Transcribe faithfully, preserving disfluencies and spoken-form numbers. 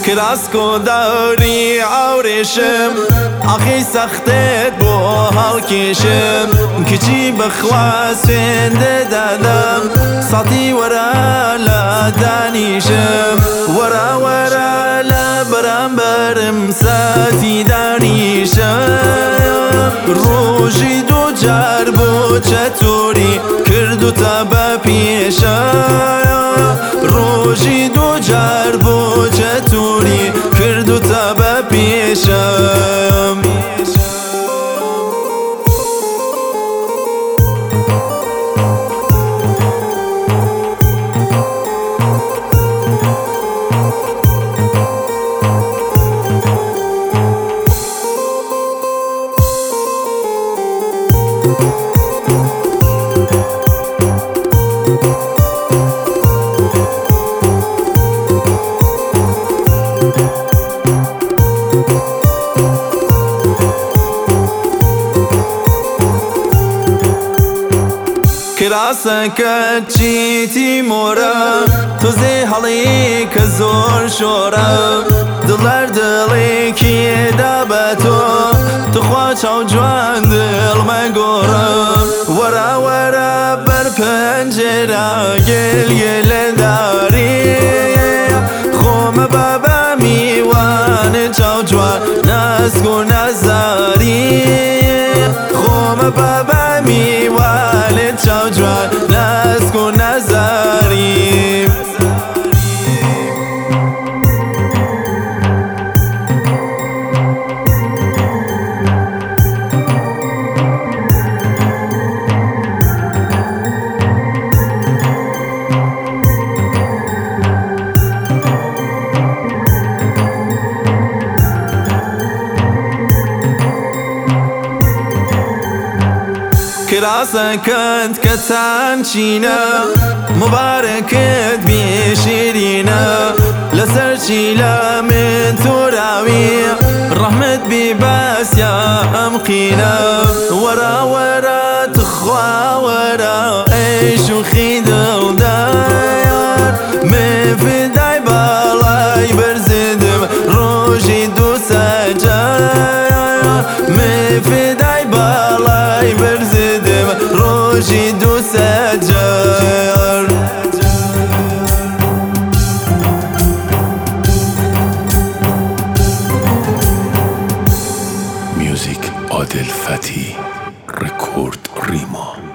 کراسکو داری عورشم آخی سختت بو حال کشم کچی بخواست فنده دادم ساتی ورا لدانیشم ورا ورا لبرم برم ساتی دانیشم روژی دو جار بو چطوری کردو تا بپیشم روژی دو جار بو چطوری کردو تا بپیشم کراسکە چیتی مۆرە تۆزێ هەڵەیە کە زۆر شۆرە دڵەر دڵێکیدا بە تۆ توخوا چاو جوان دڵمە گۆڕە وەرە وەرە بەر پەنجێرە گێلگێلە داری خۆمە بابە میوانە چاو جوان ناسک و نەزاری خۆمە بابە میوانە چاو جوان ناسک و نەزاری کراسەکەت کە چەند چینە مبارەکت بێ شیرینە لەسەر چیلە من تۆراوی ڕەحمەت بێ بەسیا ئەم قینە وەرە وەرە تخوا وەرە ئەی شوخی دڵدار من فدای باڵای بەرزدم ڕۆژی دوو سەجار من فدای باڵای بەرزدم ڕۆژی دوو سەجار میوزیک عادل فتی رکورد ریما.